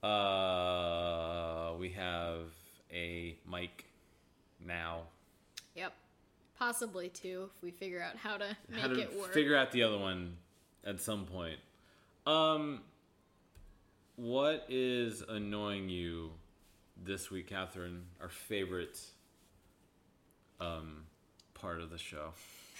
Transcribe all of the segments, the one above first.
We have a mic now. Yep. Possibly two if we figure out how to make it work. Figure out the other one at some point. What is annoying you this week, Catherine? Our favorite part of the show.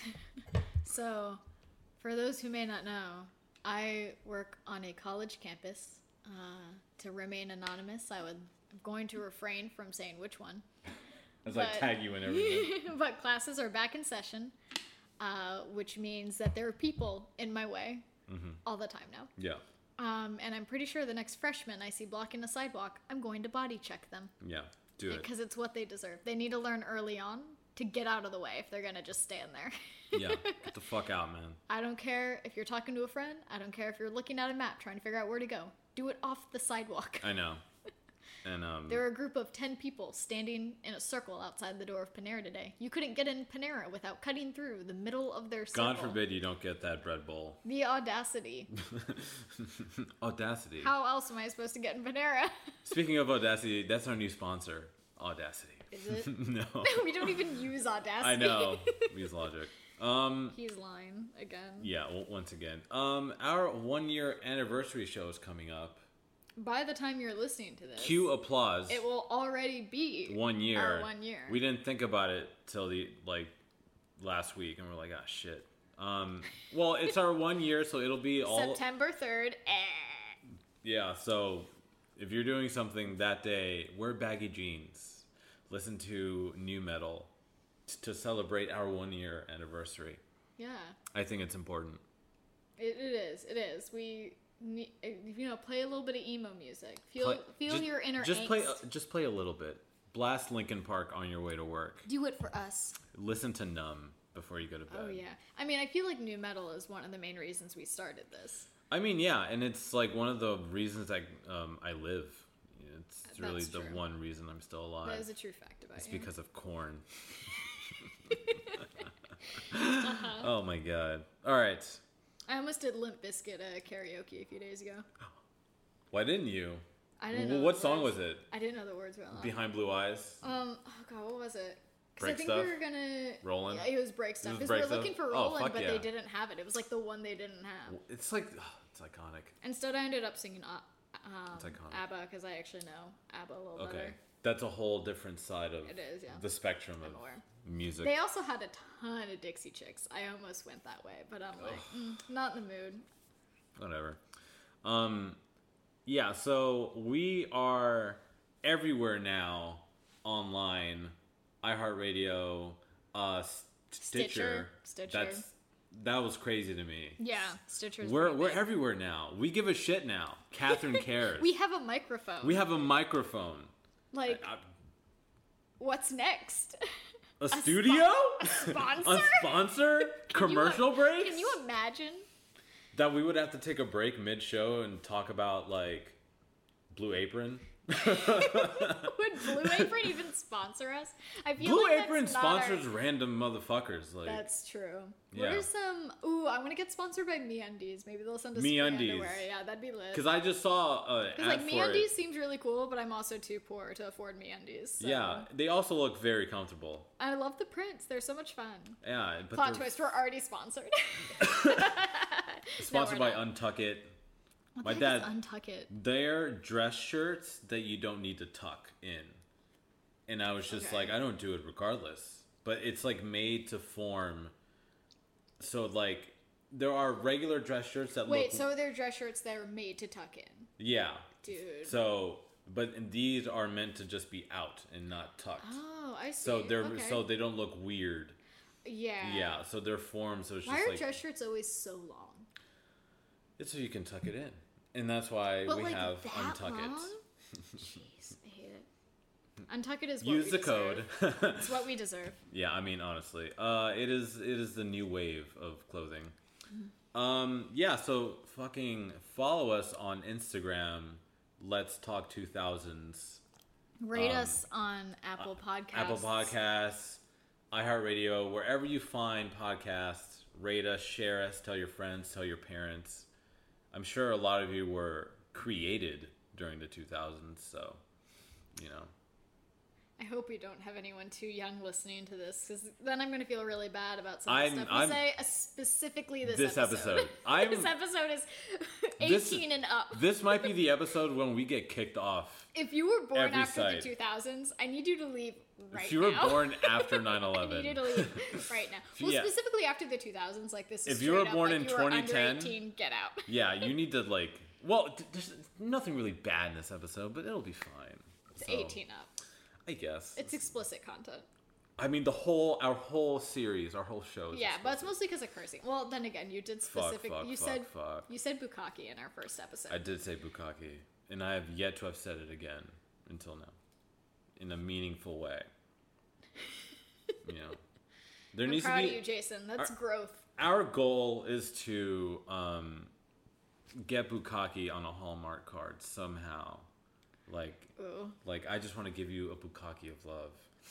So, for those who may not know, I work on a college campus. To remain anonymous, I'm going to refrain from saying which one. As I tag you in everything. But classes are back in session, which means that there are people in my way all the time now. Yeah. And I'm pretty sure the next freshman I see blocking the sidewalk, I'm going to body check them. Yeah, do it. Because it's what they deserve. They need to learn early on to get out of the way if they're going to just stand there. Yeah, get the fuck out, man. I don't care if you're talking to a friend. I don't care if you're looking at a map trying to figure out where to go. Do it off the sidewalk. I know. And there were a group of 10 people standing in a circle outside the door of Panera today. You couldn't get in Panera without cutting through the middle of their circle. God forbid you don't get that bread bowl. The audacity. Audacity. How else am I supposed to get in Panera? Speaking of Audacity, that's our new sponsor. Audacity. Is it? No. We don't even use Audacity. I know. We use Logic. He's lying again. Yeah, once again. Our 1 year anniversary show is coming up. By the time you're listening to this, Cue applause. it will already be 1 year. our 1 year. We didn't think about it till last week, and we're like, ah, shit. Well, it's our 1 year, so it'll be all September 3rd. Yeah. So if you're doing something that day, wear baggy jeans, listen to new metal to celebrate our 1 year anniversary. Yeah. I think it's important. It is. We play a little bit of emo music. Feel your inner angst. Just play a little bit. Blast Linkin Park on your way to work. Do it for us. Listen to Numb before you go to bed. Oh yeah. I mean, I feel like new metal is one of the main reasons we started this. I mean, yeah, and it's like one of the reasons I live. It's really That's the true. one reason I'm still alive. That is a true fact about It's you. because of Korn. Oh my god. All right. I almost did Limp Bizkit karaoke a few days ago. Why didn't you? I didn't know What the song words. was it? I didn't know the words well enough. Behind Blue Eyes? Oh god, what was it? Because I Break think Stuff? we were gonna Rollin'? Yeah, it was Break Stuff. It was Because we Break were Stuff? looking for Oh, Rollin', fuck but yeah. they didn't have it. It was like the one they didn't have. It's like, it's iconic. Instead, I ended up singing It's iconic. ABBA because I actually know ABBA a little Okay. better. That's a whole different side of It is, yeah. the spectrum of aware. music. They also had a ton of Dixie Chicks. I almost went that way, but I'm like, not in the mood. Whatever. Yeah, so we are everywhere now online. iHeartRadio, Stitcher. Stitcher. That was crazy to me. Yeah, Stitcher's We're pretty big. everywhere now. We give a shit now. Catherine cares. We have a microphone. We have a microphone. Like, what's next? A studio? Sponsor? A sponsor? Commercial breaks? Can you imagine? That we would have to take a break mid-show and talk about, like, Blue Apron? Would Blue Apron even sponsor us? I feel Blue like that's Apron not sponsors our- random motherfuckers. Like, That's true. Yeah. What are some? Ooh, I want to get sponsored by MeUndies. Maybe they'll send us MeUndies. free underwear. Yeah, that'd be lit. because I just saw an Because like ad for MeUndies it. seems really cool, but I'm also too poor to afford MeUndies. So. Yeah, they also look very comfortable. I love the prints. They're so much fun. Yeah, but Plot they're twist: we're already sponsored. sponsored No, by we're not. Untuck It. What My the heck dad- is Untuck It. They're dress shirts that you don't need to tuck in. And I was just Okay. like, I don't do it regardless. But it's like made to form. So like, there are regular dress shirts that Wait, look. so they're dress shirts that are made to tuck in, Yeah. dude. So, but these are meant to just be out and not tucked. Oh, I see. So they're okay. so they don't look weird. yeah. Yeah. So they're formed. So it's Why just are like dress shirts always so long? it's so you can tuck it in, and that's why But we like have that Untuck long? It. Jeez, I hate it. Untuck It is what Use we the deserve. code. It's what we deserve. Yeah, I mean honestly, it is the new wave of clothing. Yeah, so fucking follow us on Instagram. Let's talk 2000s. Rate us on Apple Podcasts. Apple Podcasts, iHeartRadio, wherever you find podcasts. Rate us, share us, tell your friends, tell your parents. I'm sure a lot of you were created during the 2000s. So, you know. I hope we don't have anyone too young listening to this, because then I'm going to feel really bad about some of the stuff we say, specifically this episode. This episode is 18 and up. This might be the episode when we get kicked off. If you were born after the 2000s, I need you to leave right now. If you were born after 9/11. I need you to leave right now. Well, specifically after the 2000s, like this is if you were born in 2010, under 18, get out. Yeah, you need to like, well, there's nothing really bad in this episode, but it'll be fine. It's 18 up. I guess. It's explicit content. I mean, our whole series, our whole show is explicit. But it's mostly because of cursing. Well, then again, you did specific. You said bukkake in our first episode. I did say bukkake, and I have yet to have said it again until now, in a meaningful way. You know, there needs to be. I'm proud of you, Jason. That's growth. Our goal is to get bukkake on a Hallmark card somehow. Like I just want to give you a bukkake of love.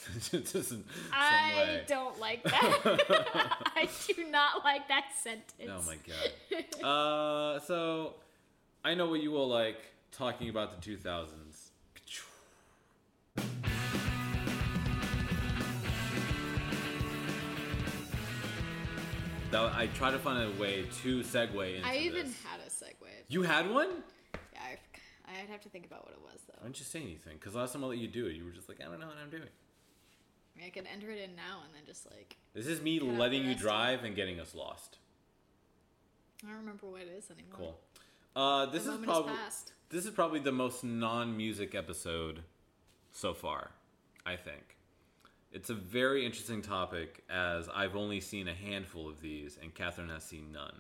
I don't like that. I do not like that sentence. Oh my god. So I know what you will like talking about the 2000s. I try to find a way to segue into I even this. had a segue. You had one? Yeah, I'd have to think about what it was, though. Why didn't you say anything? Because last time I let you do it, you were just like, I don't know what I'm doing. I mean, I could enter it in now and then just like... This is me letting you drive and getting us lost. I don't remember what it is anymore. Cool. This is probably the most non-music episode so far, I think. It's a very interesting topic, as I've only seen a handful of these, and Catherine has seen none.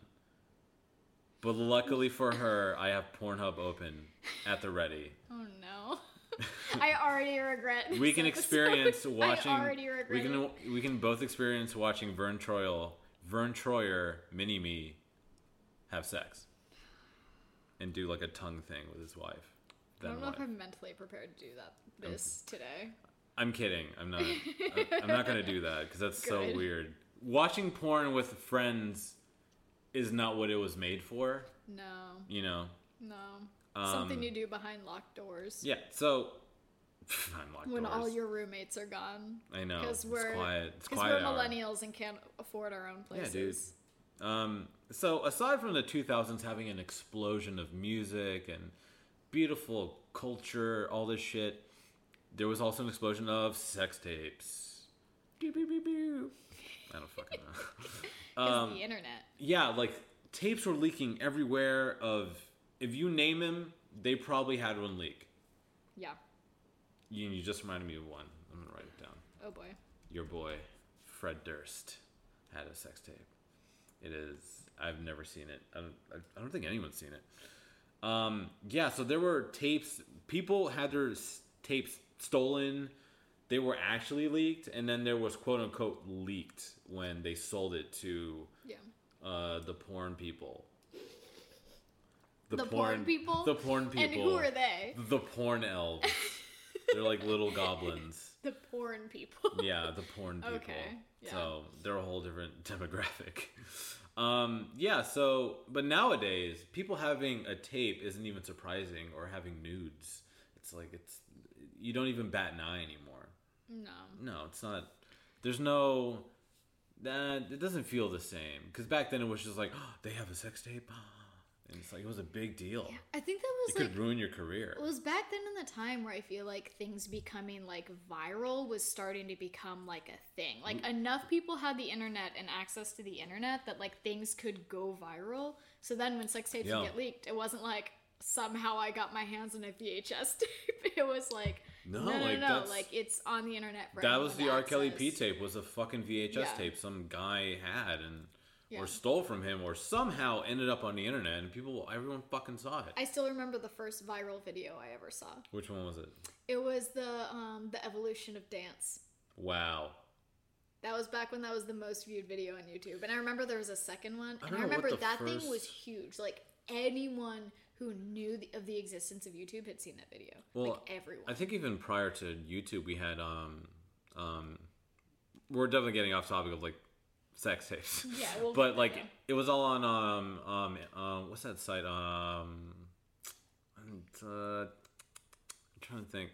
But luckily for her, I have Pornhub open at the ready. Oh no. I already regret this We can experience watching. I already regret it. We can both experience watching Vern Troyer, Mini-Me, have sex. And do like a tongue thing with his wife. I don't know if I'm mentally prepared to do this today. I'm kidding. I'm not. I'm not gonna do that because that's so weird. Watching porn with friends is not what it was made for. No. You know. No. Something you do behind locked doors. Yeah. So. Behind locked when doors. all your roommates are gone. I know. Because we're quiet. It's quiet. Because we're millennials and can't afford our own places. Yeah, dude. So aside from the 2000s having an explosion of music and beautiful culture, all this shit, there was also an explosion of sex tapes. Pew, pew, pew, pew. I don't fucking know. It's the internet. Yeah, like tapes were leaking everywhere. If you name them, they probably had one leak. Yeah. You just reminded me of one. I'm gonna write it down. Oh boy. Your boy, Fred Durst, had a sex tape. It is. I've never seen it. I don't think anyone's seen it. Yeah. So there were tapes. People had their tapes stolen. They were actually leaked, and then there was quote unquote leaked when they sold it to the porn people. The porn people. The porn people. And who are they? The porn elves. They're like little goblins. The porn people. Yeah, the porn people. Okay. Yeah. So they're a whole different demographic. Yeah, so, but nowadays, people having a tape isn't even surprising, or having nudes. It's like, you don't even bat an eye anymore. No, it's not. There's no, it doesn't feel the same. Because back then it was just like, oh, they have a sex tape? And it's like, it was a big deal. Yeah, I think that was it could ruin your career. It was back then in the time where I feel like things becoming like viral was starting to become like a thing. Like enough people had the internet and access to the internet that like things could go viral. So then when sex tapes would get leaked, it wasn't like somehow I got my hands on a VHS tape. It was like, no, like it's on the internet for that was the R. Kelly P tape, was a fucking VHS tape some guy had and or stole from him, or somehow ended up on the internet, and everyone fucking saw it. I still remember the first viral video I ever saw. Which one was it? It was the evolution of dance. Wow. That was back when that was the most viewed video on YouTube. And I remember there was a second one, and I remember that thing was huge. Like anyone who knew of the existence of YouTube had seen that video. Well, like everyone. I think even prior to YouTube, we had we're definitely getting off topic of like sex tapes. Yeah, well, but like it was all on what's that site? trying to think.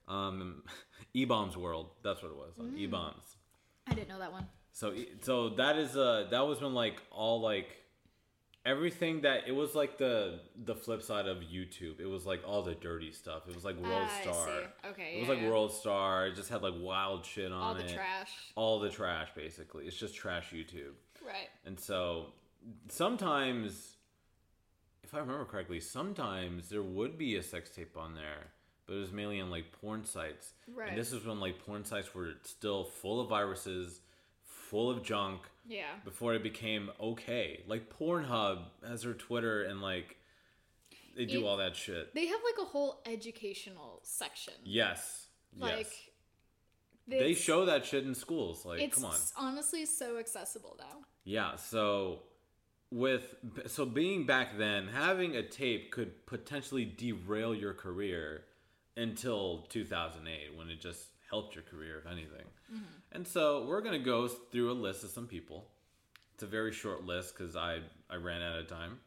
E-Bombs World. That's what it was. On E-Bombs. I didn't know that one. So that was when like all like everything that it was like the flip side of YouTube. It was like all the dirty stuff. It was like World Star. I see. Okay. It was like World Star. It just had like wild shit on it. All the trash. All the trash, basically. It's just trash YouTube. Right. And so sometimes, if I remember correctly, sometimes there would be a sex tape on there, but it was mainly on like porn sites. Right. And this is when like porn sites were still full of viruses, full of junk. Yeah. Before it became okay. Like Pornhub has their Twitter and like they do all that shit. They have like a whole educational section. Yes. Like they show that shit in schools. Like, come on. It's honestly so accessible now. Yeah, so being back then, having a tape could potentially derail your career until 2008 when it just helped your career, if anything. Mm-hmm. And so we're going to go through a list of some people. It's a very short list because I ran out of time.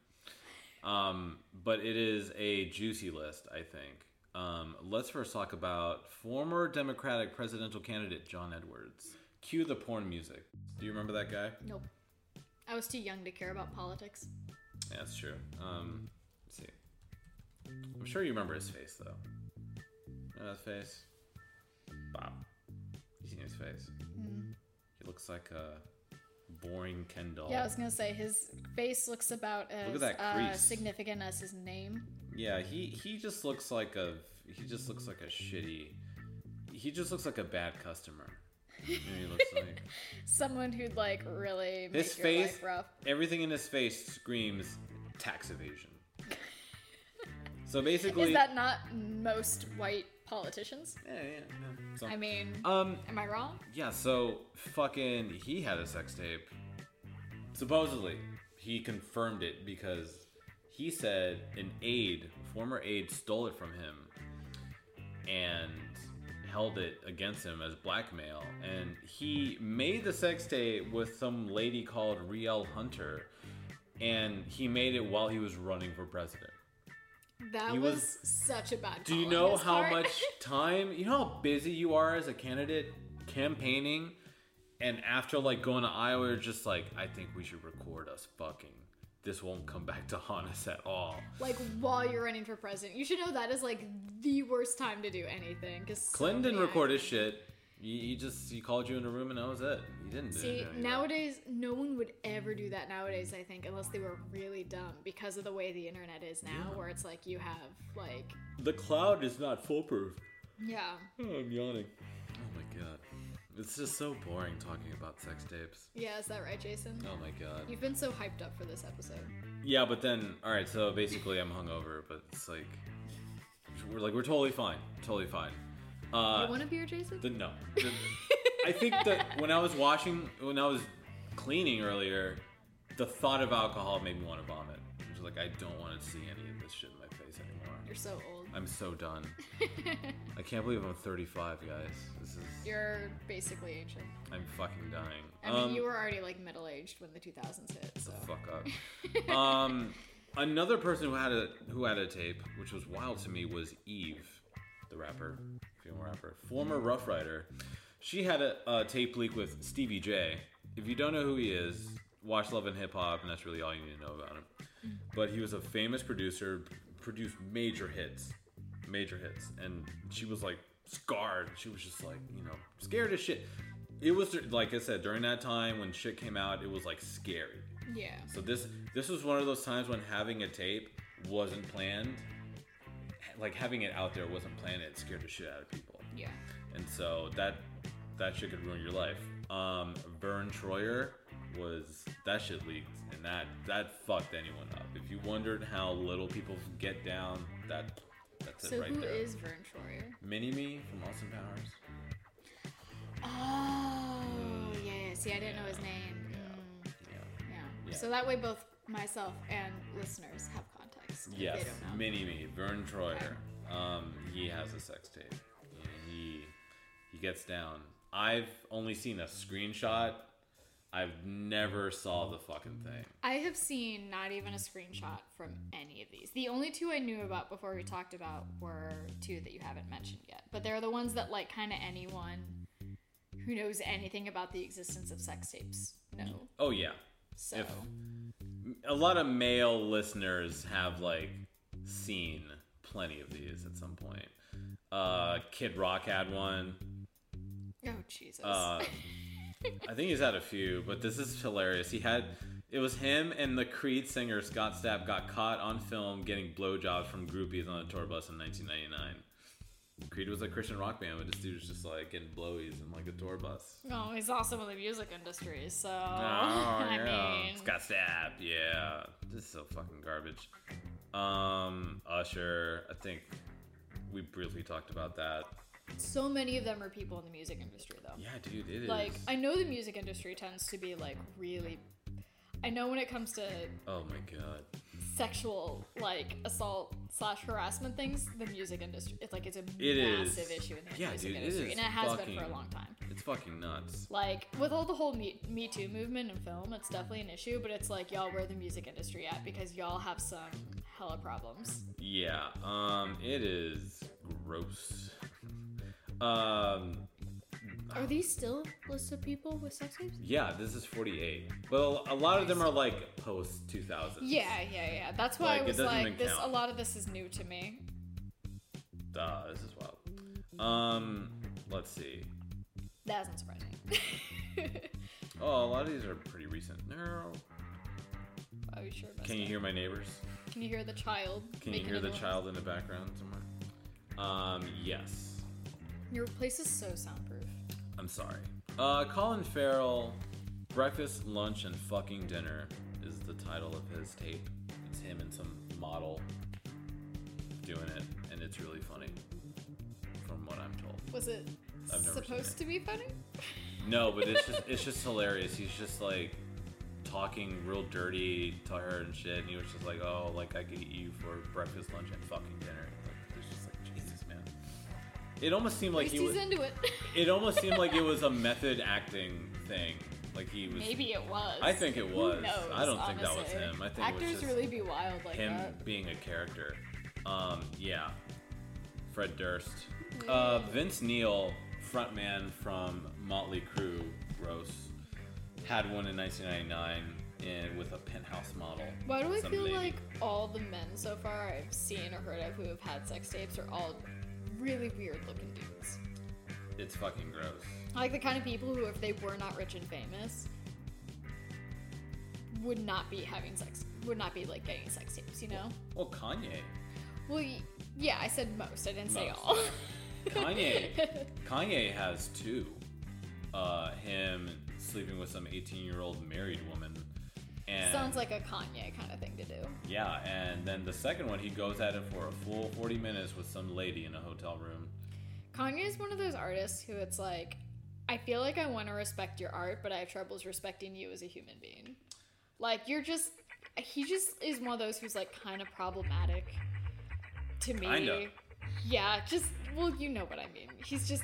But it is a juicy list, I think. Let's first talk about former Democratic presidential candidate John Edwards. Cue the porn music. Do you remember that guy? Nope. I was too young to care about politics. Yeah, that's true. Let's see. I'm sure you remember his face, though. Remember that face? Bob. You seen his face? Mm. He looks like a boring Ken doll. Yeah, I was gonna say his face looks about as significant as his name. Yeah, he just looks like a shitty. He just looks like a bad customer. He looks like someone who'd like really make his your face, life rough. Everything in his face screams tax evasion. So basically, is that not most white politicians? Yeah. So, I mean, am I wrong? Yeah. So fucking, he had a sex tape. Supposedly, he confirmed it because he said an former aide, stole it from him and held it against him as blackmail. And he made the sex tape with some lady called Rielle Hunter, and he made it while he was running for president. That was such a bad call. Do you know how much time, you know how busy you are as a candidate campaigning, and after like going to Iowa, you're just like, I think we should record us fucking. This won't come back to haunt us at all. Like while you're running for president, you should know that is like the worst time to do anything. Because Clinton didn't record his shit. He called you in a room and that was it. He didn't. See, nowadays, no one would ever do that nowadays, I think, unless they were really dumb because of the way the internet is now, where it's like you have, like... The cloud is not foolproof. Yeah. Oh, I'm yawning. Oh my god. It's just so boring talking about sex tapes. Yeah, is that right, Jason? Oh my god. You've been so hyped up for this episode. Yeah, but then, alright, so basically I'm hungover, but it's like... We're totally fine. Totally fine. You want a beer, Jason? No. I think that when I was cleaning earlier, the thought of alcohol made me want to vomit. I was like, I don't want to see any of this shit in my face anymore. You're so old. I'm so done. I can't believe I'm 35, guys. You're basically ancient. I'm fucking dying. I mean, you were already like middle-aged when the 2000s hit, so. The fuck up. Another person who had a tape, which was wild to me, was Eve, the rapper. Female rapper, former Rough Rider. She had a tape leak with Stevie J. If you don't know who he is, watch Love and Hip Hop, and that's really all you need to know about him. But he was a famous producer, produced major hits, and she was like scarred. She was just like, scared as shit. It was like I said, during that time when shit came out, it was like scary. Yeah. So this was one of those times when having a tape wasn't planned. Like having it out there wasn't planned. It scared the shit out of people. Yeah. And so that shit could ruin your life. Vern Troyer that shit leaked, and that fucked anyone up. If you wondered how little people get down, that's it right there. So who is Vern Troyer? Mini-Me from Austin Powers. Oh, yeah. See, I didn't know his name. Yeah. So that way both myself and listeners have context. Yes, they don't know. Mini-Me, Vern Troyer. He has a sex tape. He gets down. I've only seen a screenshot, I've never saw the fucking thing. I have seen not even a screenshot from any of these. The only two I knew about before we talked about were two that you haven't mentioned yet. But they're the ones that, like, kind of anyone who knows anything about the existence of sex tapes know. Oh, yeah. So. If a lot of male listeners have, like, seen plenty of these at some point. Kid Rock had one. Oh, Jesus. I think he's had a few, but this is hilarious. It was him and the Creed singer Scott Stapp got caught on film getting blowjobs from groupies on a tour bus in 1999. Creed was a Christian rock band, but this dude was just like getting blowies in like a tour bus. Oh, he's also in the music industry, so I mean, Scott Stapp, yeah. This is so fucking garbage. Usher, I think we briefly talked about that. So many of them are people in the music industry, though. Yeah, dude, it like, is. I know the music industry tends to be, like, really... I know when it comes to... Oh, my God. Sexual, like, assault / harassment things, the music industry, it's a massive issue in the music industry. And it has been for a long time. It's fucking nuts. Like, with all the whole Me Too movement in film, it's definitely an issue, but it's like, y'all, where the music industry at? Because y'all have some hella problems. Yeah, it is gross. Are these still lists of people with sex tapes? Yeah, this is 48. Well, a lot of them are like post 2000s. Yeah. That's why Like, I was it doesn't like, even count. a lot of this is new to me. This is wild. Let's see. That isn't surprising. Oh, a lot of these are pretty recent. No. Are you sure about Can you that? hear my neighbors? Can you hear the child? Can you making hear a the noise? child in the background somewhere? Yes. Your place is so soundproof. I'm sorry. Colin Farrell, Breakfast, Lunch, and Fucking Dinner is the title of his tape. It's him and some model doing it, and it's really funny, from what I'm told. Was it I've never seen supposed it. to be funny? No, but it's just hilarious. He's just like talking real dirty to her and shit, and he was just like, oh, like I could eat you for breakfast, lunch, and fucking dinner. Like, it's just like, Jesus, man. It almost seemed like At least he's into it. It almost seemed like it was a method acting thing. Like he was. Maybe it was. I think it was. Who knows, I don't think that was honestly. him. I think Actors it was just really be wild like him that. being a character. Yeah. Fred Durst. Vince Neil, frontman from Motley Crue, gross, had one in 1999 with a Penthouse model. Why do I some feel lady. like all the men so far I've seen or heard of who have had sex tapes are all really weird looking dudes? It's fucking gross. Like the kind of people who, if they were not rich and famous, would not be having sex, would not be like getting sex tapes, you know? Well, Kanye. Well, yeah, I said most. I didn't say Most. all. Kanye has two. Him sleeping with some 18-year-old married woman. And Sounds like a Kanye kind of thing to do. yeah, and then the second one, he goes at it for a full 40 minutes with some lady in a hotel room. Kanye is one of those artists who it's like, I feel like I want to respect your art, but I have troubles respecting you as a human being. Like, he just is one of those who's like kind of problematic to me. Kinda. Yeah, well, you know what I mean.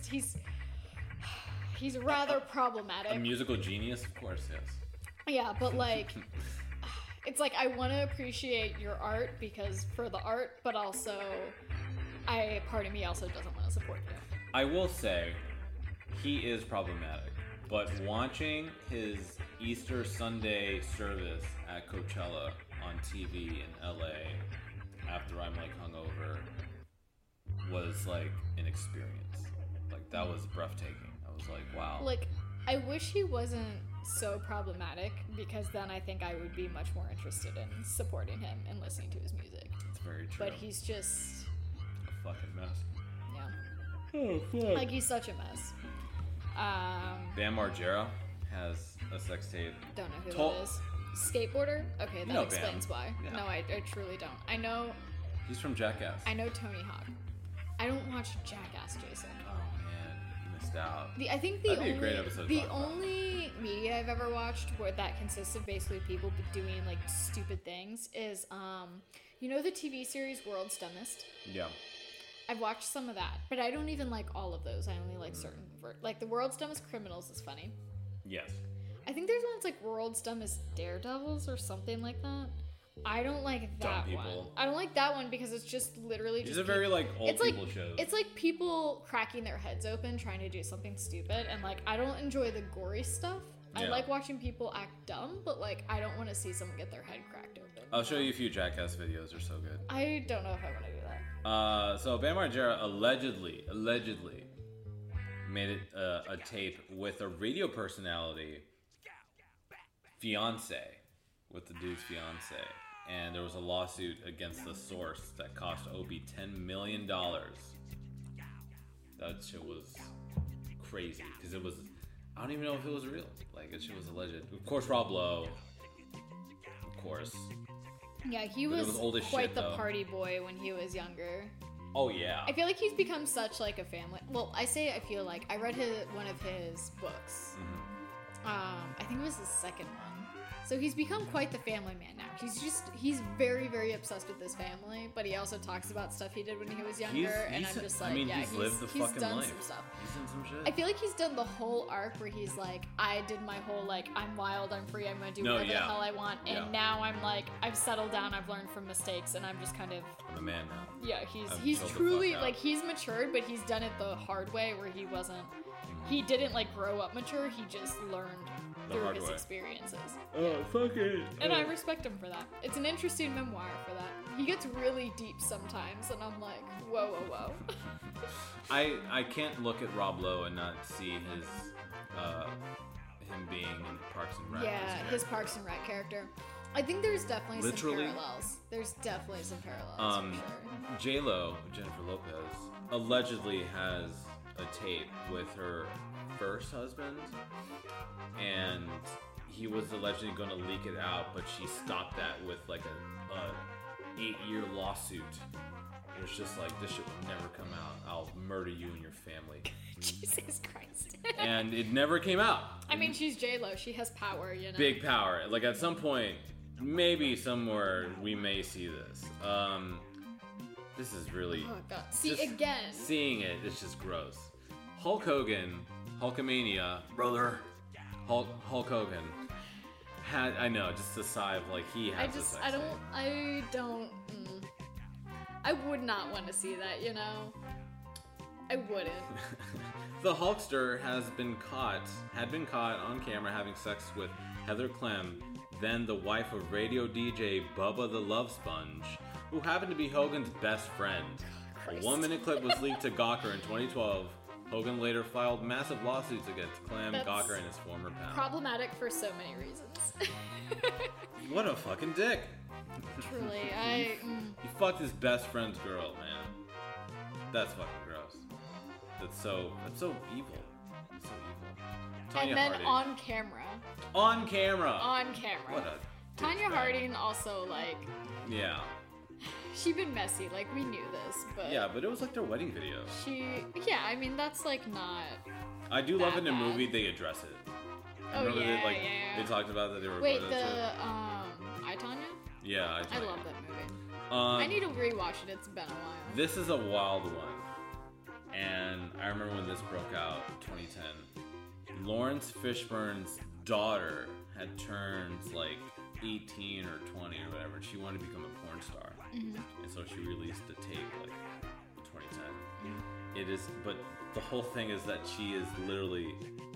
He's rather problematic. A musical genius, of course, yes. Yeah, but like, it's like I want to appreciate your art because for the art, but also, part of me also doesn't want to support you. I will say, he is problematic, but watching his Easter Sunday service at Coachella on TV in LA after I'm like hungover was like an experience. Like that was breathtaking. I was like, wow. Like, I wish he wasn't so problematic because then I think I would be much more interested in supporting him and listening to his music. It's very true. But he's just, a fucking mess. yeah. Oh, fuck. Like, he's such a mess. Bam Margera has a sex tape. Don't know who Tol- that is. Skateboarder? Okay, that know explains Bam. why. Yeah. No, I truly don't. I know He's from Jackass. Tony Hawk. I don't watch Jackass, Jason. Oh man, you missed out. I think That'd be a great episode to the talk about. only media I've ever watched where that consists of basically people doing like stupid things is you know the TV series World's Dumbest? Yeah. I've watched some of that, but I don't even like all of those. I only like certain like the World's Dumbest Criminals is funny. Yes. I think there's one that's like World's Dumbest Daredevils or something like that. I don't like Dumb that people. one. I don't like that one because it's just literally These just are very like old it's people like, shows. It's like people cracking their heads open trying to do something stupid, and like I don't enjoy the gory stuff. I Yeah. like watching people act dumb, but like I don't want to see someone get their head cracked open. I'll show you a few Jackass videos. They're so good. I don't know if I want to do that. So Bam Margera allegedly made it a tape with a radio personality fiance, with the dude's fiance, and there was a lawsuit against the source that cost Obi $10 million. That shit was crazy because it was. I don't even know if it was real. Like, that shit was alleged. Of course, Rob Lowe. Of course. Yeah, he But it was, was old as quite shit, the though. party boy when he was younger. Oh yeah. I feel like he's become such like a family. Well, I feel like I read one of his books. I think it was his second one. So he's become quite the family man now. He's very, very obsessed with this family, but he also talks about stuff he did when he was younger, and I'm just like, he's lived the fucking done life. some stuff. He's done some shit. I feel like he's done the whole arc where he's like, I did my whole like, I'm wild, I'm free, I'm gonna do whatever the hell I want, and now I'm like, I've settled down, I've learned from mistakes, and I'm just kind of I'm a man now. yeah, I've he's chilled the truly fuck out. like he's matured, but he's done it the hard way where he didn't like grow up mature, he just learned The through hard his way. experiences. Oh, fuck it. And I respect him for that. It's an interesting memoir for that. He gets really deep sometimes, and I'm like, whoa, whoa, whoa. I can't look at Rob Lowe and not see his him being in Parks and Rec. Yeah, his Parks and Rec character. I think there's definitely Literally? some parallels. There's definitely some parallels for sure. J-Lo, Jennifer Lopez, allegedly has a tape with her first husband, and he was allegedly going to leak it out, but she stopped that with like a 8-year lawsuit. It was just like, this shit will never come out. I'll murder you and your family. Jesus Christ. And it never came out. I mean, she's J-Lo. She has power, you know? Big power. Like, at some point, maybe somewhere, we may see this. This is really... Oh, God. See, just again. Seeing it, it's just gross. Hulk Hogan, Hulkamania, brother, Hulk Hogan, had, I know, just a sigh of, like, he has a sex tape. I would not want to see that, you know? I wouldn't. The Hulkster had been caught on camera having sex with Heather Clem, then the wife of radio DJ Bubba the Love Sponge, who happened to be Hogan's best friend. A 1-minute clip was leaked to Gawker in 2012. Hogan later filed massive lawsuits against Clem, That's Gawker, and his former pal. Problematic for so many reasons. What a fucking dick. Truly, He fucked his best friend's girl, man. That's fucking gross. That's so evil. It's so evil. Tanya and then Harding. on camera. On camera. On camera. What a Tanya douchebag. Harding also, like, Yeah. she been messy. Like, we knew this, but... Yeah, but it was like their wedding video. Yeah, I mean, that's, like, not... I do love That in a bad. movie they address it. Oh, Remember yeah, they, like, yeah. they talked about that they were Wait, photos the, of- I, Tanya? Yeah, I love that movie. Um, I need to rewatch it. It's been a while. This is a wild one. And I remember when this broke out in 2010. Lawrence Fishburne's daughter had turned like 18 or 20 or whatever. She wanted to become a porn star. And so she released a tape like in 2010. It is, but the whole thing is that she is literally,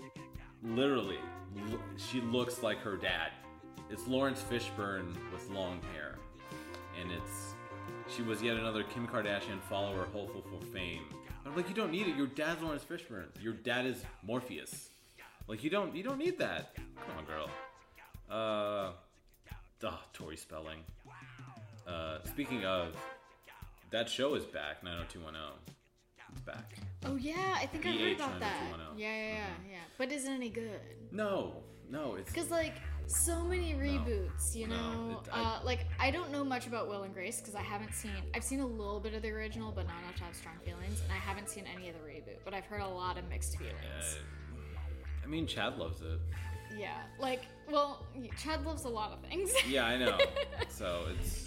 she looks like her dad. It's Lawrence Fishburne with long hair. And she was yet another Kim Kardashian follower hopeful for fame. I'm like, you don't need it. Your dad's Lawrence Fishburne. Your dad is Morpheus. Like, you don't need that. Come on, girl. Tori Spelling. Speaking of, that show is back, 90210. It's back. Oh, yeah. I think I heard BH about that. 90210. Yeah. But is it any good? No, it's... Because, like, so many reboots, you know? No, I don't know much about Will and Grace because I've seen a little bit of the original, but not enough to have strong feelings, and I haven't seen any of the reboot, but I've heard a lot of mixed feelings. I mean, Chad loves it. Yeah, like, well, Chad loves a lot of things. Yeah, I know. So it's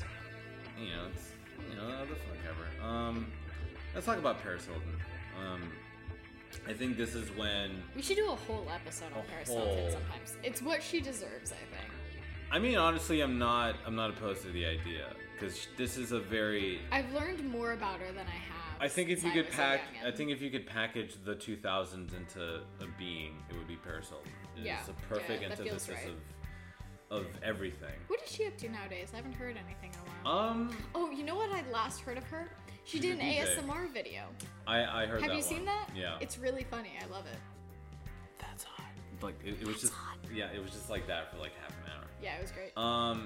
the fuck ever. Let's talk about Paris Hilton. I think this is when... We should do a whole episode on Paris Hilton sometimes. It's what she deserves, I think. I mean, honestly, I'm not opposed to the idea, because this is a very... I've learned more about her than I have. I think if you could package the 2000s into a being, it would be Paris Hilton. It's a perfect antithesis of everything. What is she up to nowadays? I haven't heard anything in a while. Oh, you know what I last heard of her? She did an ASMR video. I heard that. Have you seen that? Yeah. It's really funny. I love it. That's hot. Like it was just hot. Yeah, it was just like that for like half an hour. Yeah, it was great.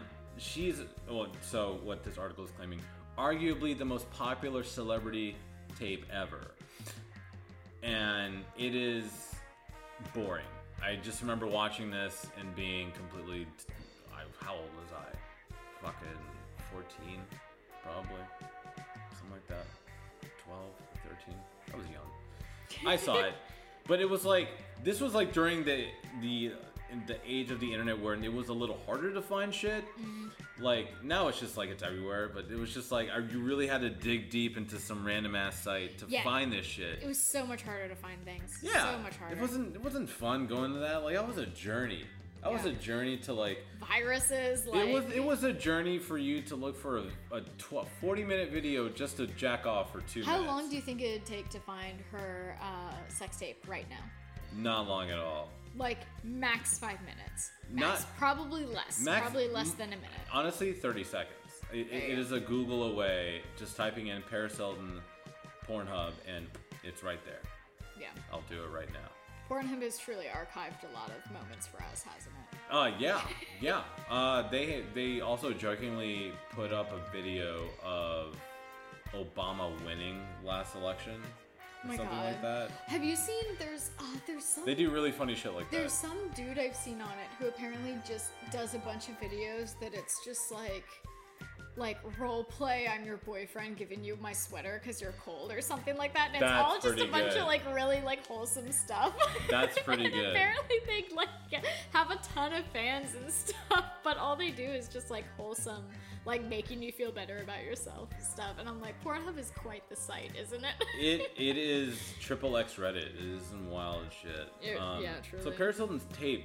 So what this article is claiming, arguably the most popular celebrity tape ever. And it is boring. I just remember watching this and being completely... how old was I? Fucking 14, probably. Something like that. 12, 13. I was young. I saw it. But it was like... This was like during the age of the internet where it was a little harder to find shit. Like, now it's just like it's everywhere, but it was just like you really had to dig deep into some random ass site to find this shit. It was so much harder to find things. Yeah. So much harder. It wasn't fun going to that. Like, that was a journey. That was a journey to like... Viruses, like... It was a journey for you to look for a 40-minute video just to jack off for 2 minutes. How long do you think it'd take to find her sex tape right now? Not long at all. Like, max 5 minutes. Probably less. Probably less than a minute. Honestly, 30 seconds. It is a Google away. Just typing in Paris Hilton, Pornhub, and it's right there. Yeah. I'll do it right now. Pornhub has truly archived a lot of moments for us, hasn't it? Yeah. They also jokingly put up a video of Obama winning last election. Oh my something God. like that. Have you seen? There's some. They do really funny shit like that. There's some dude I've seen on it who apparently just does a bunch of videos that it's just like role play. I'm your boyfriend giving you my sweater because you're cold or something like that. And it's all just a bunch of like really like wholesome stuff. That's pretty good. Apparently they like have a ton of fans and stuff, but all they do is just like wholesome, like making you feel better about yourself stuff. And I'm like, Pornhub is quite the site, isn't it? It is XXX Reddit. It is some wild shit. Yeah, truly. So Paris Hilton's tape,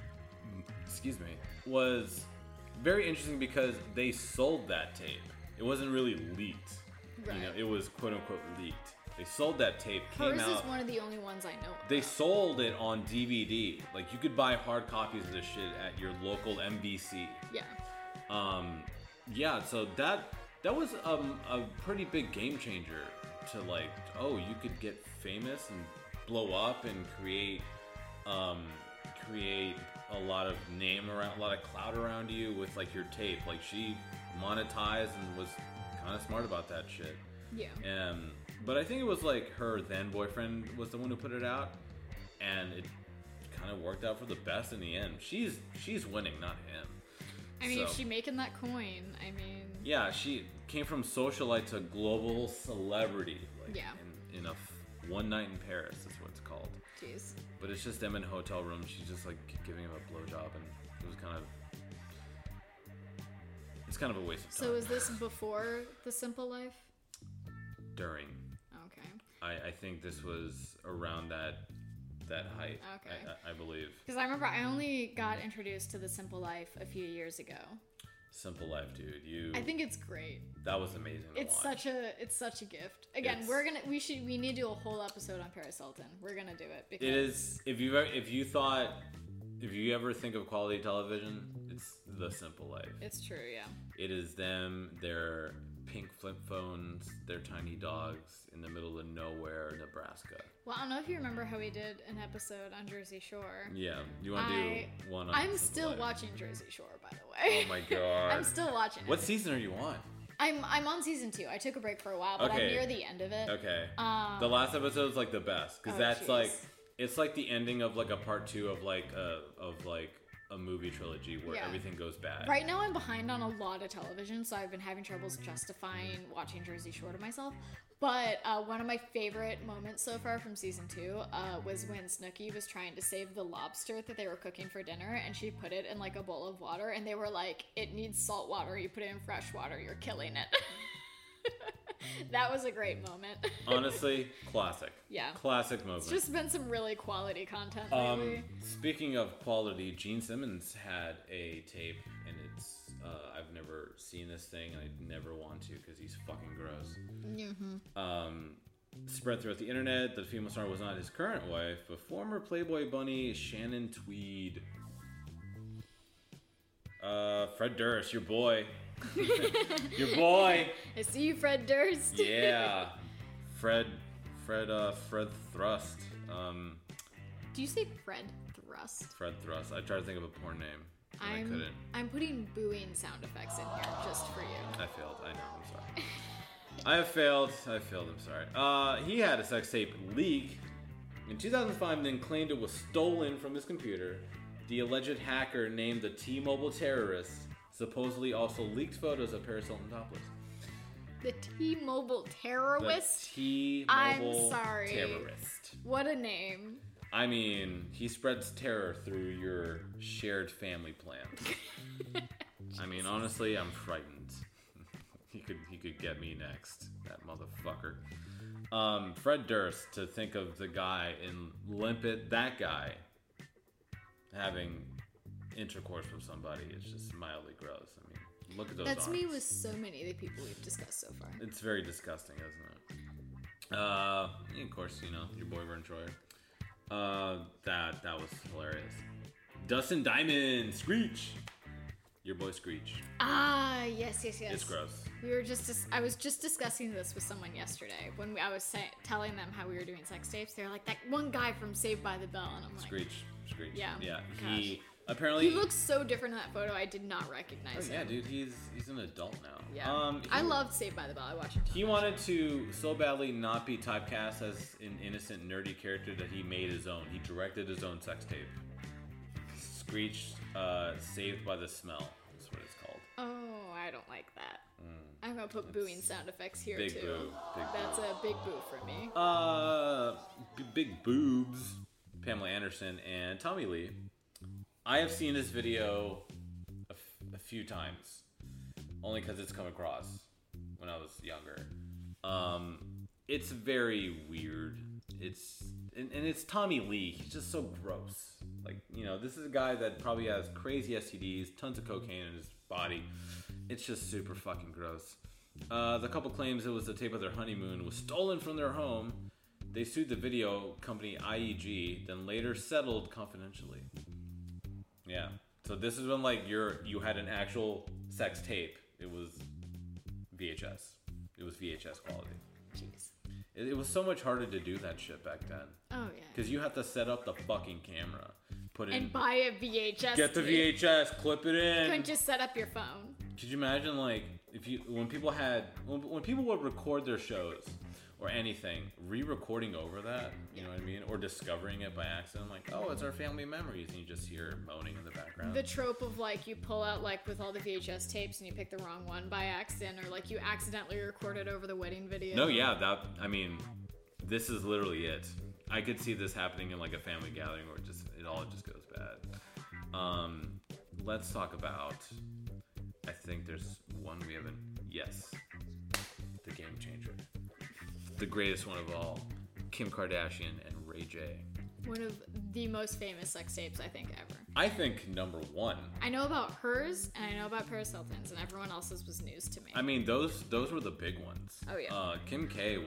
was very interesting because they sold that tape. It wasn't really leaked. Right. You know, it was quote unquote leaked. They sold that tape. Hers is one of the only ones I know of. They sold it on DVD. Like, you could buy hard copies of this shit at your local MVC. Yeah. Yeah, so that was a pretty big game changer to like, you could get famous and blow up and create a lot of name around, a lot of clout around you with like your tape. Like, she monetized and was kind of smart about that shit. Yeah. But I think it was like her then boyfriend was the one who put it out, and it kind of worked out for the best in the end. She's winning, not him. I mean, if she's making that coin, I mean... Yeah, she came from socialite to global celebrity. Like, in a one night in Paris, is what it's called. Jeez. But it's just them in a hotel room. She's just like giving him a blowjob, and it was it's kind of a waste of time. So is this before The Simple Life? During. Okay. I think this was around that height. Okay. I believe. Because I remember I only got introduced to The Simple Life a few years ago. Simple Life, dude. I think it's great. That was amazing to watch. It's such a gift. Again, we need to do a whole episode on Paris Hilton. We're gonna do it because it is. If you ever think of quality television, it's The Simple Life. It's true, yeah. It is them, their pink flip phones, their tiny dogs in the middle of nowhere, Nebraska. Well, I don't know if you remember how we did an episode on Jersey Shore. Yeah, you want to do one on I'm still Life. Watching Jersey Shore, by the way. Oh my god. I'm still watching it. What season are you on? I'm on season 2. I took a break for a while, but I'm near the end of it. Okay. The last episode's like the best because that's like it's like the ending of like a part 2 of like a movie trilogy where everything goes bad. Right now I'm behind on a lot of television, so I've been having troubles justifying watching Jersey Shore to myself. But one of my favorite moments so far from season 2 was when Snooki was trying to save the lobster that they were cooking for dinner, and she put it in like a bowl of water, and they were like, "It needs salt water. You put it in fresh water. You're killing it." That was a great moment. Honestly, classic. Yeah. Classic moment. It's just been some really quality content lately. Speaking of quality, Gene Simmons had a tape, and it's I've never seen this thing, and I never want to because he's fucking gross. Mm-hmm. Spread throughout the internet that the female star was not his current wife, but former Playboy bunny Shannon Tweed. Fred Durst, your boy. Your boy. I see you, Fred Durst. Yeah. Fred Thrust. Do you say Fred Thrust? Fred Thrust. I tried to think of a porn name. I couldn't. I'm putting booing sound effects in here just for you. I failed. I know. I'm sorry. I have failed. I'm sorry. He had a sex tape leak in 2005 and then claimed it was stolen from his computer. The alleged hacker named the T-Mobile terrorist supposedly also leaked photos of Paris Hilton topless. The T-Mobile terrorist? The T-Mobile I'm sorry. terrorist. What a name. I mean, he spreads terror through your shared family plans. I mean, honestly, I'm frightened. He could get me next, that motherfucker. Fred Durst, to think of the guy in Limpet, that guy having intercourse with somebody, it's just mildly gross. I mean, look at those That's arms. me with so many of the people we've discussed so far. It's very disgusting, isn't it? Of course, you know, your boy Vern Troyer. That was hilarious. Dustin Diamond, Screech. Your boy Screech. Ah, yes. It's gross. I was just discussing this with someone yesterday when I was telling them how we were doing sex tapes. They're like, that one guy from Saved by the Bell, and I'm like, Screech. Yeah. He apparently he looks so different in that photo. I did not recognize him. Yeah, dude, he's an adult now. Yeah. I loved Saved by the Bell. I watched it. He wanted to so badly not be typecast as an innocent, nerdy character that he made his own. He directed his own sex tape. Screech, Saved by the Smell is what it's called. Oh, I don't like that. I'm gonna put booing sound effects here big too. Boo. That's a big boo for me. Big boobs. Pamela Anderson and Tommy Lee. I have seen this video a few times, only because it's come across when I was younger. It's very weird. And it's Tommy Lee. He's just so gross. Like, you know, this is a guy that probably has crazy STDs, tons of cocaine in his body. It's just super fucking gross. The couple claims it was the tape of their honeymoon was stolen from their home. They sued the video company IEG, then later settled confidentially. Yeah. So this is when like you had an actual sex tape. It was VHS. It was VHS quality. Jeez. It was so much harder to do that shit back then. Oh yeah. Because you have to set up the fucking camera, and buy a VHS. Get the VHS, clip it in. You couldn't just set up your phone. Could you imagine like when people would record their shows or anything, re-recording over that, you know what I mean? Or discovering it by accident, like, oh, it's our family memories, and you just hear moaning in the background. The trope of, like, you pull out, like, with all the VHS tapes and you pick the wrong one by accident, or, like, you accidentally record it over the wedding video. No, yeah, this is literally it. I could see this happening in, like, a family gathering where it all just goes bad. Let's talk about, I think there's one we haven't, yes, the game changer. The greatest one of all, Kim Kardashian and Ray J. One of the most famous sex tapes, I think, ever. I think number one. I know about hers, and I know about Paris Hilton's, and everyone else's was news to me. I mean, those were the big ones. Oh, yeah. Kim K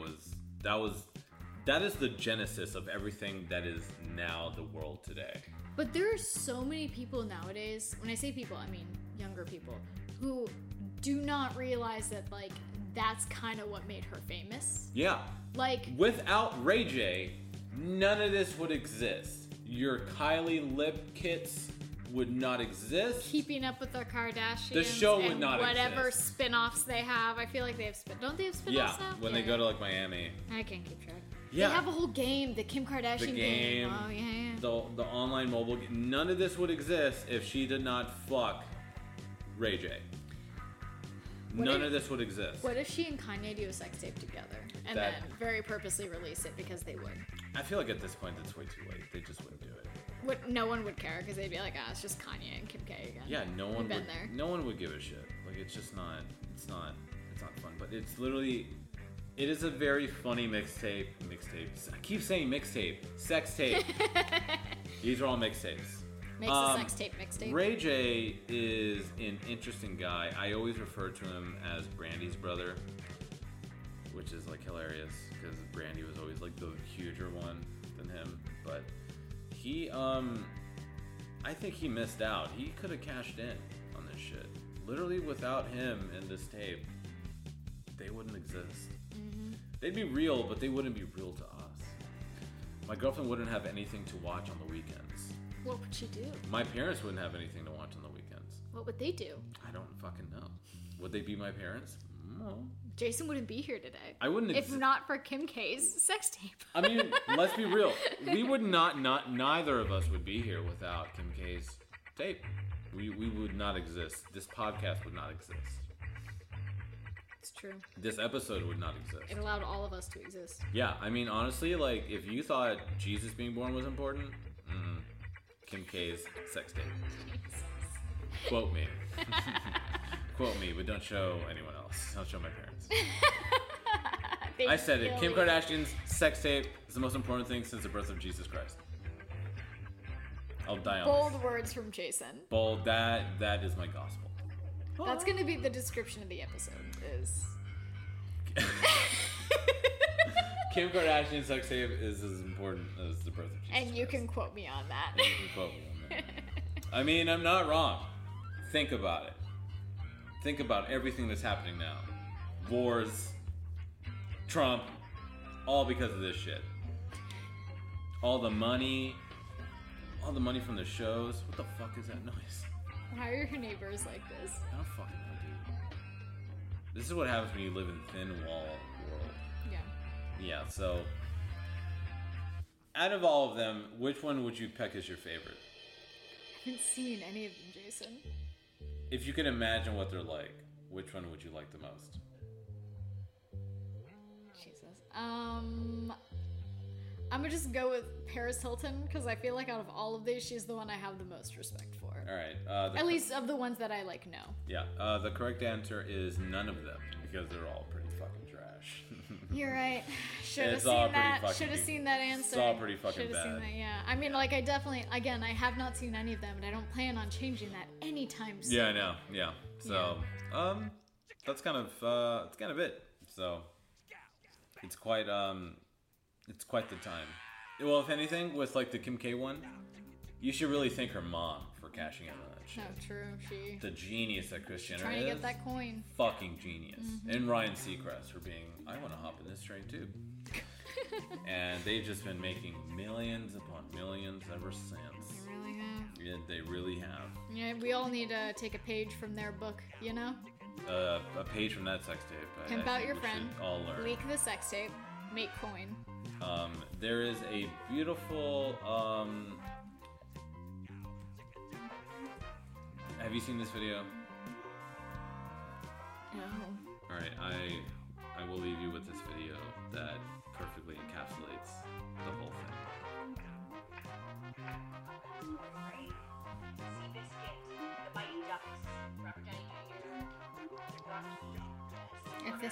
that is the genesis of everything that is now the world today. But there are so many people nowadays, when I say people, I mean younger people, who do not realize that, like, that's kind of what made her famous. Yeah. Like, without Ray J, none of this would exist. Your Kylie lip kits would not exist. Keeping Up with the Kardashians. The show would not whatever exist. spin-offs they have. I feel like they have don't they have spin-offs now? When they go to like Miami. I can't keep track. Yeah. They have a whole game, the Kim Kardashian game. Oh yeah. The online mobile game. None of this would exist if she did not fuck Ray J. None of this would exist. What if she and Kanye do a sex tape together and then very purposely release it because they would? I feel like at this point it's way too late. They just wouldn't do it. No one would care because they'd be like, it's just Kanye and Kim K again. Yeah, no one would. No one would give a shit. Like it's just not. It's not fun. But it's literally It is a very funny mixtape. Mixtapes. I keep saying mixtape. Sex tape. These are all mixtapes. Makes a sex tape mixtape. Ray J is an interesting guy. I always refer to him as Brandy's brother, which is like hilarious because Brandy was always like the huger one than him. But he, I think he missed out. He could have cashed in on this shit. Literally, without him and this tape, they wouldn't exist. Mm-hmm. They'd be real, but they wouldn't be real to us. My girlfriend wouldn't have anything to watch on the weekends. What would she do? My parents wouldn't have anything to watch on the weekends. What would they do? I don't fucking know. Would they be my parents? No. Jason wouldn't be here today. I wouldn't. If not for Kim K's sex tape. I mean, let's be real. We would neither of us would be here without Kim K's tape. We would not exist. This podcast would not exist. It's true. This episode would not exist. It allowed all of us to exist. Yeah, I mean, honestly, like, if you thought Jesus being born was important, Kim K's sex tape. Jesus. Quote me. Quote me, but don't show anyone else. Don't show my parents. I said it. Kim Kardashian's sex tape is the most important thing since the birth of Jesus Christ. I'll die on Bold this. words from Jason. Bold. That is my gospel. That's going to be the description of the episode. Is Kim Kardashian's sex tape is as important as the birth of Jesus And you Christ. can quote me on that. And you can quote me on that. I mean, I'm not wrong. Think about it. Think about everything that's happening now. Wars, Trump, all because of this shit. All the money from the shows. What the fuck is that noise? Why are your neighbors like this? I don't fucking know, dude. This is what happens when you live in thin wall world. Yeah. Yeah, so out of all of them, which one would you pick as your favorite? I haven't seen any of them, Jason. If you could imagine what they're like, which one would you like the most? Jesus. I'm gonna just go with Paris Hilton because I feel like out of all of these, she's the one I have the most respect for. All right. At least of the ones that I like know. Yeah. The correct answer is none of them because they're all pretty fucking trash. You're right. Should have It's all seen that. pretty Should have fucking- seen that answer. It's all pretty fucking Should have seen bad. that. Yeah. I mean, like, I definitely. Again, I have not seen any of them, and I don't plan on changing that anytime soon. Yeah, I know. Yeah. So, that's kind of it. So, it's quite the time. Well, if anything, with like the Kim K one, you should really thank her mom for cashing in on that shit. No, true. She The genius that Kris Jenner trying is. to get that coin. Fucking genius. And Ryan Seacrest for being, I want to hop in this train too. And they've just been making millions upon millions ever since. They really have. Yeah, they really have. Yeah, we all need to take a page from their book, you know? A page from that sex tape. Pimp I out think your we friend. should all learn. Leak the sex tape. Make coin. There is a beautiful. Have you seen this video? No. All right, I will leave you with this video that perfectly encapsulates the whole thing. If this.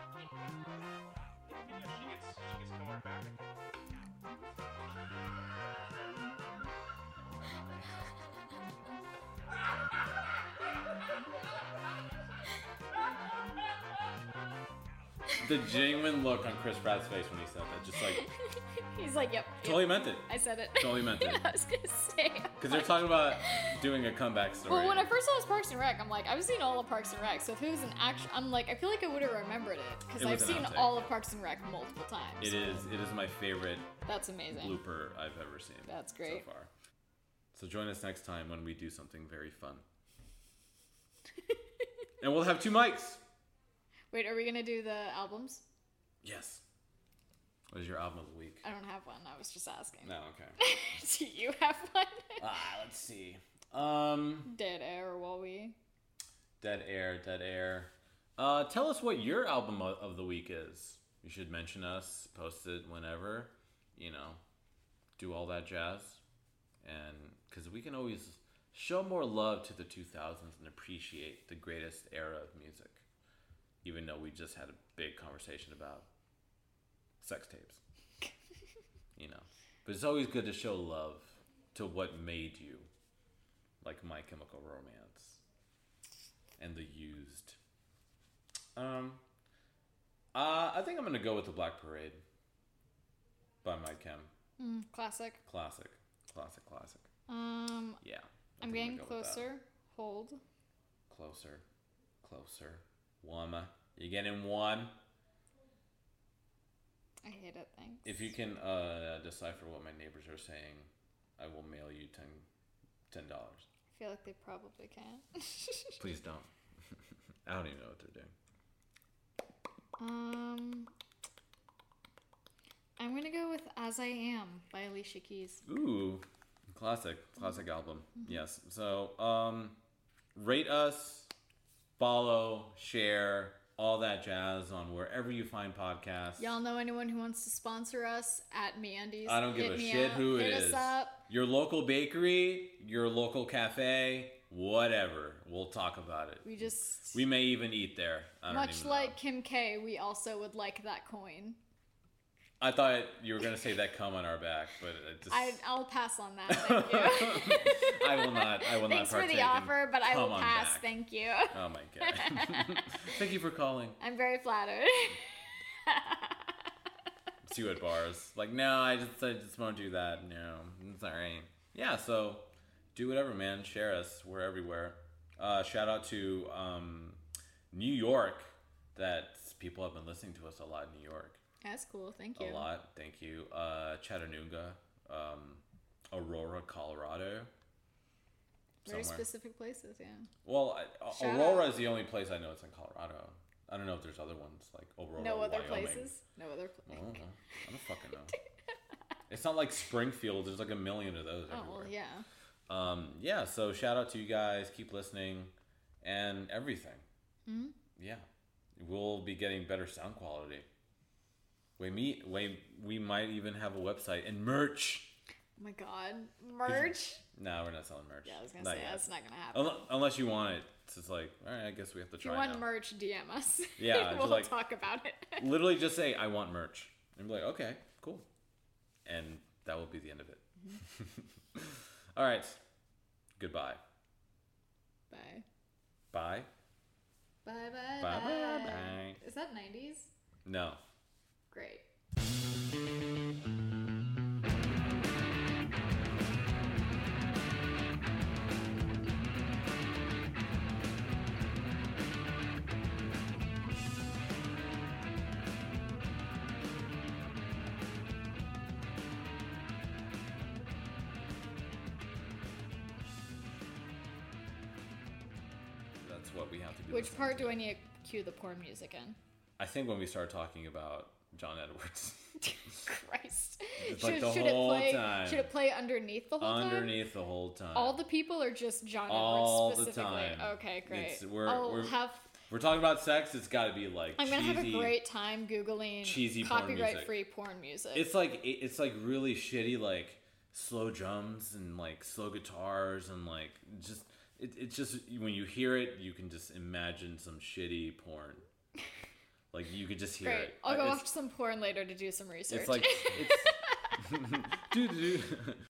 The genuine look on Chris Pratt's face when he said that, just like He's like, yep. totally meant it. I said it. Totally meant it. I was gonna say. Because they're talking about doing a comeback story. Well, when I first saw this Parks and Rec, I'm like, I've seen all of Parks and Rec. So if it was an action, I'm like, I feel like I would have remembered it because It I've was an seen outtake. all of Parks and Rec multiple times. It is my favorite That's amazing. blooper I've ever seen. That's great. So far. So join us next time when we do something very fun. And we'll have 2 mics. Wait, are we gonna do the albums? Yes. What is your album of the week? I don't have one. I was just asking. No, okay. Do you have one? Let's see. Dead Air or Wall-E? Dead Air. Tell us what your album of the week is. You should mention us, post it whenever, do all that jazz. And because we can always show more love to the 2000s and appreciate the greatest era of music. Even though we just had a big conversation about sex tapes. You know, but it's always good to show love to what made you, like My Chemical Romance and The Used. I think I'm gonna go with The Black Parade by My Chem. Classic. Classic. Yeah. I'm getting closer. Hold. Closer. Wama. You getting one? I hate it, thanks. If you can decipher what my neighbors are saying, I will mail you $10. I feel like they probably can't. Please don't. I don't even know what they're doing. I'm gonna go with As I Am by Alicia Keys. Ooh, classic album. Yes. So, rate us, follow, share, all that jazz on wherever you find podcasts. Y'all know anyone who wants to sponsor us at MeAndy's? I don't give a shit who it is. Hit us up. Your local bakery, your local cafe, whatever. We'll talk about it. We may even eat there. Much like Kim K, we also would like that coin. I thought you were going to say that come on our back, but it just... I'll pass on that, thank you. I will not Thanks for the offer, but I will pass, thank you. Oh my God. Thank you for calling. I'm very flattered. See you at bars. Like, no, I just won't do that. No, it's alright. Yeah, so do whatever, man. Share us. We're everywhere. Shout out to New York, that people have been listening to us a lot in New York. That's cool. Thank you. A lot. Thank you. Chattanooga, Aurora, Colorado. Very specific places, yeah. Well, Aurora is the only place I know it's in Colorado. I don't know if there's other ones like Aurora, No other Wyoming. places? No other places. I don't fucking know. It's not like Springfield. There's like a million of those everywhere. Oh, well, yeah. Yeah, so shout out to you guys. Keep listening and everything. Mm-hmm. Yeah. We'll be getting better sound quality. We might even have a website and merch. Oh my God. Merch? No, we're not selling merch. Yeah, I was going to say, that's not going to happen. Unless you want it. It's like, all right, I guess we have to try If you want now. merch, DM us. Yeah. We'll talk about it. Literally just say, I want merch. And be like, okay, cool. And that will be the end of it. Mm-hmm. All right. Goodbye. Bye. Bye. Bye, bye, bye. bye. Bye, bye. Is that 90s? No. Great. That's what we have to do. Which part do I need to cue the porn music in? I think when we start talking about John Edwards. Christ. It's like the whole time. Should it play underneath the whole time? Underneath the whole time. All the people or just John all Edwards specifically? The time. Okay, great. We're talking about sex. It's got to be like I'm gonna have a great time googling cheesy copyright-free porn music. It's like really shitty, like slow drums and like slow guitars and like just it's just when you hear it, you can just imagine some shitty porn. Like you could just hear it. I'll go watch some porn later to do some research. It's like